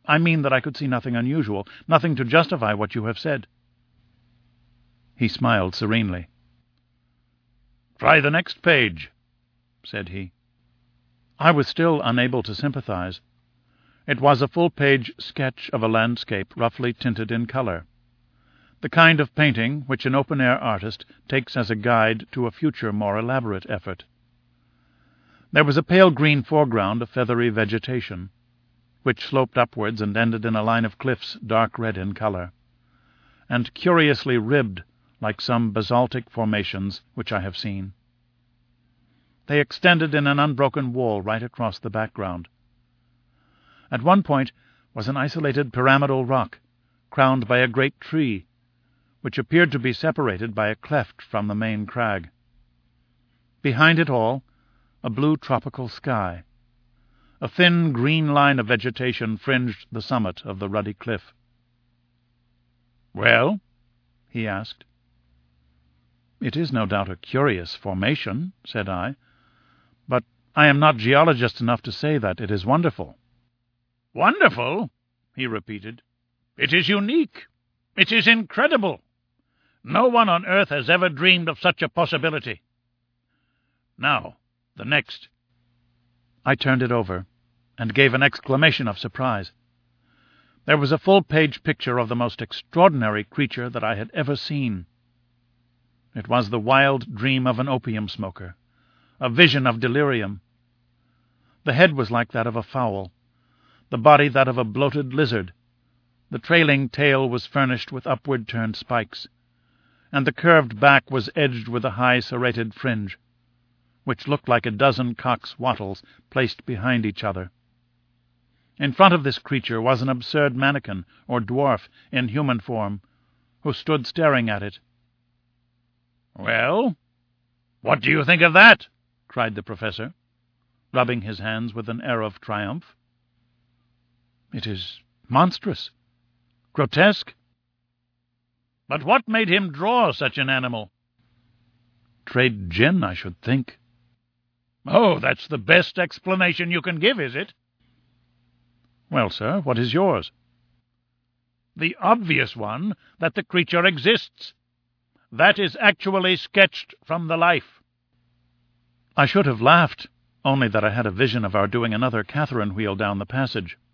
I mean that I could see nothing unusual, nothing to justify what you have said." He smiled serenely. "Try the next page," said he. I was still unable to sympathize. It was a full-page sketch of a landscape roughly tinted in color, the kind of painting which an open-air artist takes as a guide to a future more elaborate effort. There was a pale green foreground of feathery vegetation, which sloped upwards and ended in a line of cliffs dark red in color, and curiously ribbed like some basaltic formations which I have seen. They extended in an unbroken wall right across the background. At one point was an isolated pyramidal rock, crowned by a great tree, which appeared to be separated by a cleft from the main crag. Behind it all, a blue tropical sky. A thin green line of vegetation fringed the summit of the ruddy cliff. "Well?" he asked. "It is no doubt a curious formation," said I, "but I am not geologist enough to say that it is wonderful." "Wonderful?" he repeated. "It is unique. It is incredible. No one on earth has ever dreamed of such a possibility. Now, the next." I turned it over, and gave an exclamation of surprise. There was a full-page picture of the most extraordinary creature that I had ever seen. It was the wild dream of an opium smoker, a vision of delirium. The head was like that of a fowl, the body that of a bloated lizard. The trailing tail was furnished with upward-turned spikes, and the curved back was edged with a high serrated fringe, which looked like a dozen cock's wattles placed behind each other. In front of this creature was an absurd mannequin, or dwarf, in human form, who stood staring at it. "Well, what do you think of that?" cried the professor, rubbing his hands with an air of triumph. "It is monstrous, grotesque." "But what made him draw such an animal?" "Trade gin, I should think." "Oh, that's the best explanation you can give, is it?" "Well, sir, what is yours?" "The obvious one, that the creature exists. That is actually sketched from the life." I should have laughed, only that I had a vision of our doing another Catherine wheel down the passage,